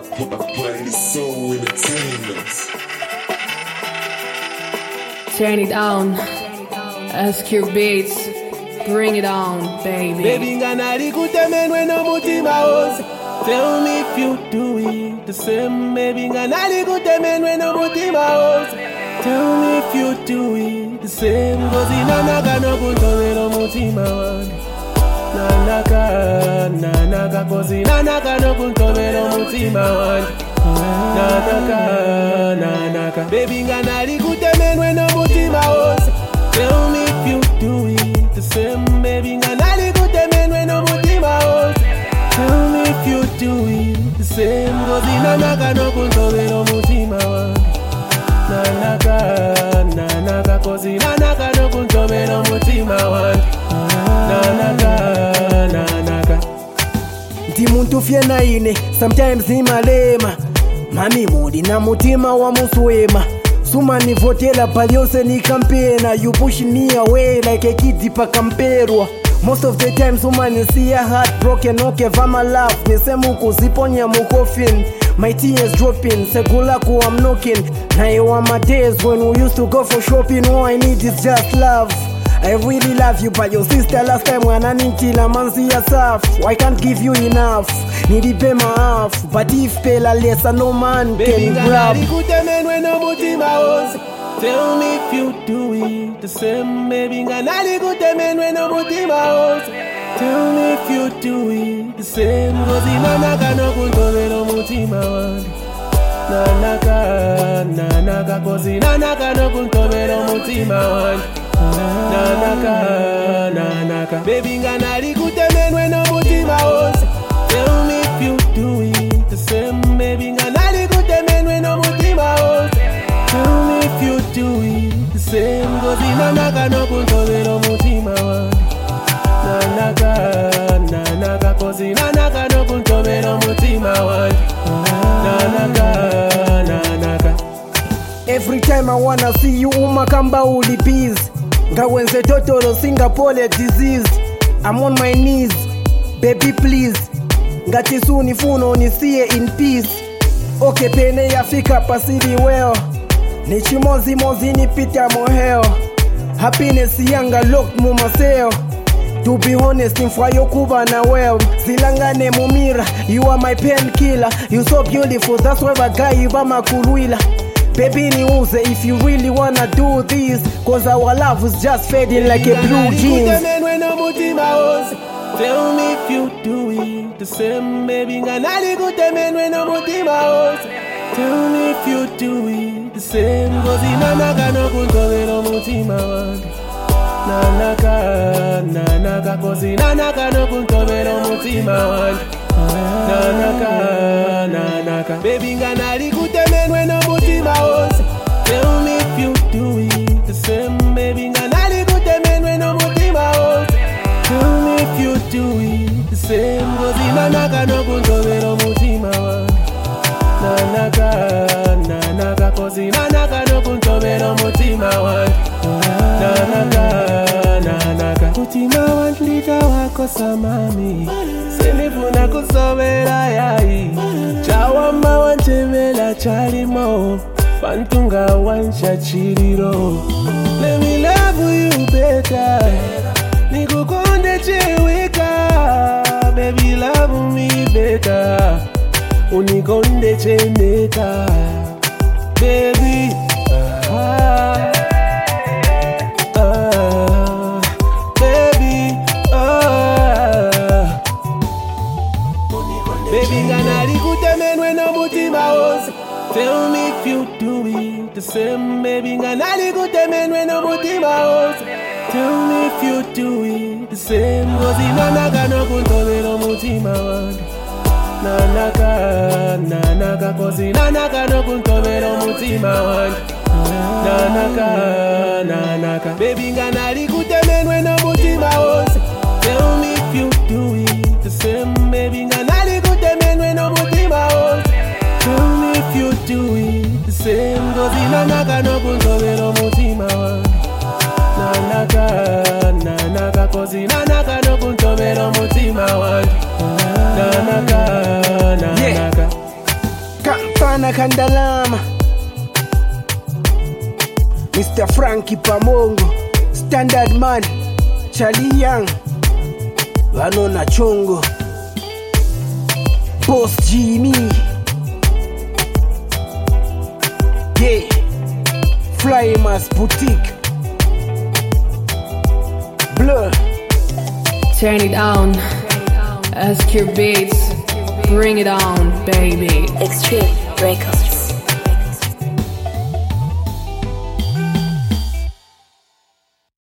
Mighty Soul Entertainment. Turn it on. SQ Beats. Bring it on, baby. Baby, nganali kutemenwe no mutima wose. Tell me if you do it the same. Baby, nganali kutemenwe no mutima wose. Tell me if you do it the same. Cause inanaka no kuntome no mutima wande. Nanaka, cause inanaka no kuntome no mutima wande. Nanaka, baby, nganali kutemenwe no mutima wose. Tell me if you do it the same, baby, nganali kutemenwe no mutima wose. Tell me if you do it the same, cause inanaka no kuntome no mutima wande. Nanaka, cause inanaka no kuntome no mutima wande. Nanaka. Ndi muntu fyena ine, sometimes imalema. Mami mudi na mutima wa muswema. Suma ni votela paliose ni kampena. You push me away like a kid pa kamperwa. Most of the time suma ni siya heartbroken. Okay, vama laugh, nisemu kuziponya mukofin. My tears dropping, segula ku I'm knocking. Na ewa my days when we used to go for shopping. All I need is just love. I really love you, but your sister last time when I need till manzi yourself. I can't give you enough. Need pay my half, but if pay la less, no man can grab. Tell me if you do it the same, baby. Nganali kutemenwe no mutima wose. Tell me if you do it the same, cause inanaka no kuntome no mutima wande. Nanaka, cause inanaka no kuntome no mutima wande. Nanaka, baby, nganali kutemenwe no mutima wose. Tell me if you do it the same, baby, nganali kutemenwe no mutima wose. Tell me if you do it the same, cause inanaka no kuntome no mutima wande. Nanaka, cause inanaka no kuntome no mutima wande. Nanaka. Every time I wanna see you, umakamba ulipiz. Ngawenze totoro Singapore disease. I'm on my knees, baby please. Ngati suni funo nisiye in peace. Okay, pene yafika pasili well. Nichimozi nipita moheo. Happiness yanga locked mumaseo. To be honest, mfwayo kuba na well. Zilangane mumira, you are my painkiller. You so beautiful, that's why a guy you are makulwila. Baby niuze if you really wanna do this, cause our love is just fading like a blue jeans. Tell me if you do it the same, baby. Nganali kutemenwe no mutima wose. Tell me if you do it the same, cause inanaka no kuntome no mutima wande. Nanaka, cause inanaka no kuntome no mutima wande. Nanaka, baby, nganali kutemenwe no mutima wose. Tell me if you do it the same, baby, nganali kutemenwe no mutima wose. Tell me if you do it the same, cause inanaka no kuntome no mutima wande. Nanaka, cause inanaka no kuntome no mutima wande. Nanaka, mutima wande lita wako samami. Senifuna kusovera yai. Chawamba wanchemela charimo. Pantunga wancha chiriro. Let me love you better. Nikukonde cheweka. Baby love me better. Unikonde cheneka. Baby Baby, nganali kutemenwe no mutima wose. Tell me if you do it the same, baby, nganali kutemenwe no mutima wose. Tell me if you do it the same, cause inanaka no kuntome no mutima wande. Nanaka, cause inanaka no kuntome no mutima wande. Nanaka, baby, nganali kutemenwe no mutima wose. Tell me if you do it the same, baby, nganali kutemenwe no mutima wose. Tell me if you do it the same, cause inanaka no kuntome no mutima wande. Nanaka, cause inanaka no kuntome no mutima wande. Nanaka. kana kandalama. Mr. Frankie Pamongo, Standard Man, Charlie Young, Vanona Chongo, Boss Jimmy, yeah, Flymas Boutique, Blur. Turn it on. SQ Beats. Bring it on, baby. Extreme Records.